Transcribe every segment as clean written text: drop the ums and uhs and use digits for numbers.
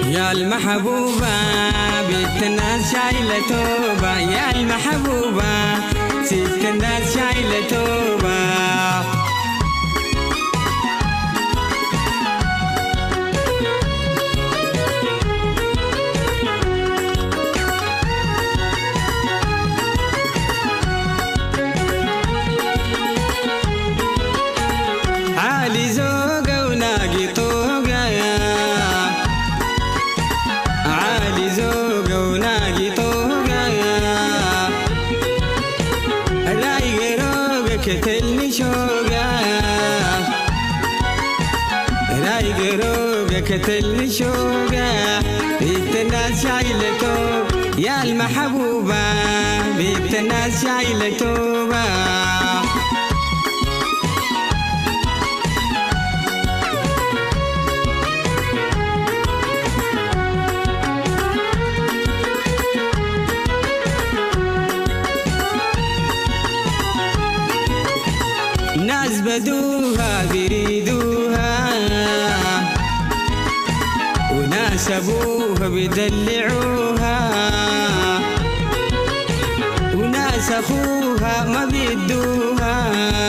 يا المحبوبة بنت الناس شايلة توبة، يا المحبوبة ست الناس شايلة توبة. عالي زوقة وناقي طوقة، عالي زوقة وناقي طوقة، رايق روقة كتلني شوقة، رايق روقة كتلني شوقة. بنت الناس شايلة توبة، يا المحبوبة بنت الناس شايلة توبة. ناس بدوها بيريدوها، وناس ابوها بيدلعوها، وناس اخوها ما بيدوها،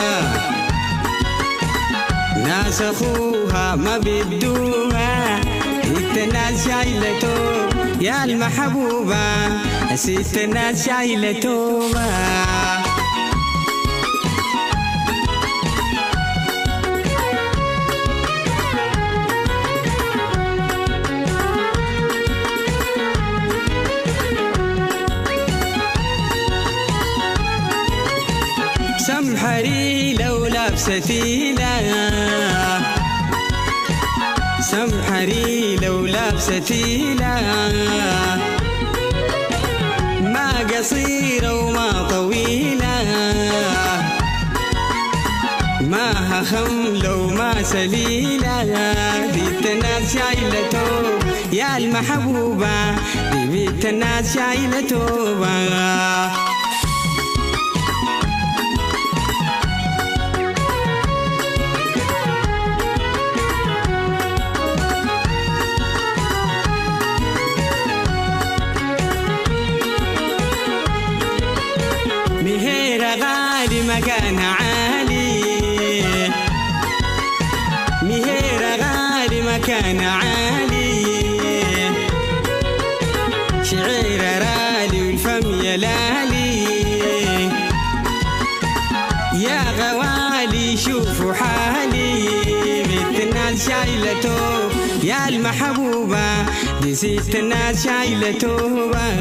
ناس اخوها ما بيدوها. ست الناس شايلة توبة، يا المحبوبة ست الناس شايلة توبة. سمحري لو لابسة تيلة، سمحري لو لابسة تيلة، ما قصيرة وما طويلة، ما خملة وما سليلة. بنت الناس شايلة توبة، يا المحبوبة بنت الناس شايلة توبة. مهيرة غالي مكانها عالي، مهيرة غالي مكانها عالي، شعيرة رالي والفم يلالي، يا غوالي شوفوا حالي. بنت الناس شايلة توبة، يا المحبوبة دي ست الناس شايلة توبة.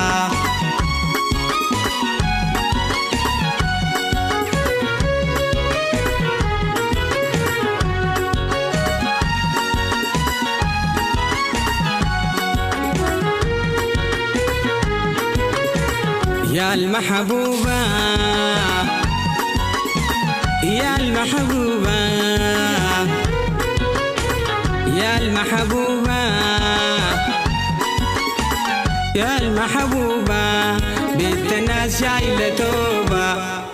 يا المحبوبة يا المحبوبة يا المحبوبة يا المحبوبة بنت الناس شايلة توبة.